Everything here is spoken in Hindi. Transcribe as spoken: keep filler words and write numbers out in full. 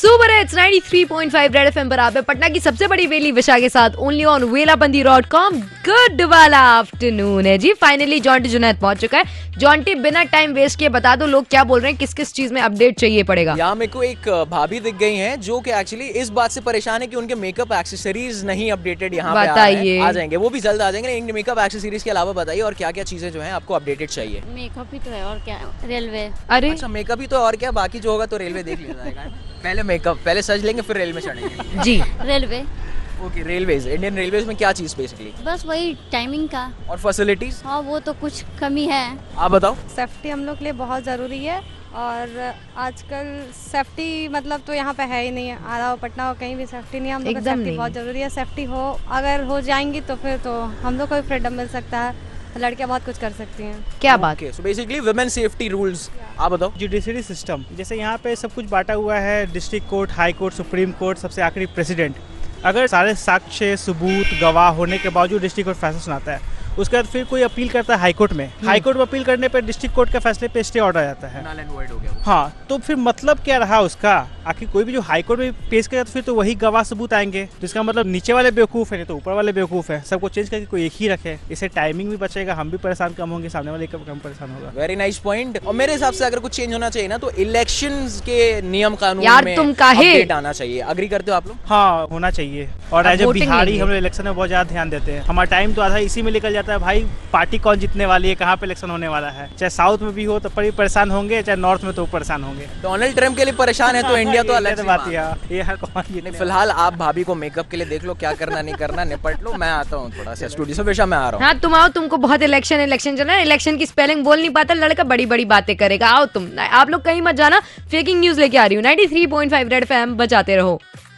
Super hits ninety three point five red FM पर आप है पटना की सबसे बड़ी वेली विशा के साथ only on Velabandi dot com. Good वाला आफ्टरनून है जी। फाइनली जॉन्टी जुनैद पहुंच चुका है। जॉन्टी बिना टाइम वेस्ट किए बता दो लोग क्या बोल रहे हैं, किस किस चीज में अपडेट चाहिए पड़ेगा। यहाँ मेरे को एक भाभी दिख गई हैं जो कि एक्चुअली इस बात से परेशान है कि उनके मेकअप एक्सेसरीज नहीं अपडेटेड यहाँ पे बताइए। आ जाएंगे, वो भी जल्द आ जाएंगे। लेकिन मेकअप एक्सेसरीज के अलावा बताइए और क्या क्या चीजें जो है आपको अपडेटेड चाहिए। मेकअप ही तो है और क्या, रेलवे। अरे अच्छा मेकअप ही तो और क्या, बाकी जो होगा तो रेलवे देख लिया जाएगा। पहले मेकअप, पहले सज लेंगे फिर रेल में चढ़ेंगे जी। Railway. Okay, railways, Indian railways में क्या चीज बेसिकली? बस वही टाइमिंग का। और फैसिलिटीज? हाँ वो तो कुछ कमी है। आप बताओ। सेफ्टी हम लोग के लिए बहुत ज़रूरी है और आजकल सेफ्टी मतलब तो यहाँ पे है ही नहीं है। आरा हो पटना हो कहीं भी सेफ्टी नहीं है। हम लोग को सेफ्टी बहुत ज़रूरी है। सेफ्टी हो अगर हो जाएंगी तो फिर तो हम लोग को भी फ्रीडम मिल सकता है। लड़कियां बहुत कुछ कर सकती हैं। क्या बात है। So basically women safety rules आप बताओ। जुडिशरी सिस्टम जैसे यहाँ पे सब कुछ बांटा हुआ है, district court, high court, supreme court, सबसे आखिरी प्रेसिडेंट। अगर सारे साक्ष्य सबूत गवाह होने के बावजूद डिस्ट्रिक्ट कोर्ट फैसला सुनाता है, उसके बाद फिर कोई अपील करता है हाई कोर्ट में। हाई कोर्ट में अपील करने पर डिस्ट्रिक्ट कोर्ट के फैसले पे स्टे ऑर्डर आ जाता है। null and void हो गया। हाँ, तो फिर मतलब क्या रहा उसका? आखिर कोई भी जो हाई कोर्ट में पेश करेगा तो फिर तो वही गवाह सबूत आएंगे, जिसका मतलब नीचे वाले बेवकूफ है नहीं तो ऊपर वाले बेवकूफ है। सबको चेंज करके कोई एक ही रखे, इससे टाइमिंग भी बचेगा, हम भी परेशान कम होंगे, सामने वाले कम परेशान होगा। Very nice point. और मेरे हिसाब से अगर कुछ चेंज होना चाहिए ना तो इलेक्शंस के नियम कानून यार में तुम काहे अपडेट आना चाहिए। अग्री करते हो आप लोग? हाँ होना चाहिए। और एज ए बिहारी हम लोग इलेक्शन में बहुत ज्यादा ध्यान देते हैं। हमारा टाइम तो आधा इसी में निकल जाता है भाई। पार्टी कौन जीतने वाली है, कहाँ पे इलेक्शन होने वाला है। चाहे साउथ में भी हो तो बड़ी परेशान होंगे, चाहे नॉर्थ में तो परेशान होंगे। डोनाल्ड ट्रम्प के लिए परेशान है तो इंडिया तो अलग बात है। ये हर कौन जीतने। फिलहाल आप भाभी को मेकअप के लिए देख लो, क्या करना नहीं करना निपट लो। मैं आता हूँ थोड़ा सा स्टूडियो से, विशा मैं आ रहा हूँ। हाँ तुम आओ, तुमको बहुत इलेक्शन इलेक्शन चल रहा है। इलेक्शन की स्पेलिंग बोल नहीं पाता लड़का, बड़ी बड़ी बातें करेगा। आओ तुम, आप लोग कहीं मत जाना। फेकिंग न्यूज लेके आ रही हूँ। Ninety three point five red FM बजाते रहो।